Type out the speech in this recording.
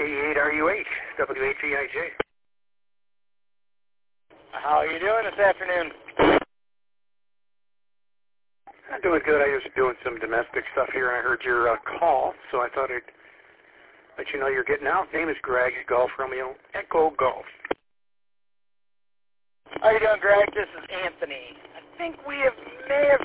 W8RUH, WHEIJ. How are you doing this afternoon? I'm doing good. I was doing some domestic stuff here, and I heard your call, so I thought I'd let you know you're getting out. Name is Greg, Golf Romeo, Echo Golf. How are you doing, Greg? This is Anthony. I think may have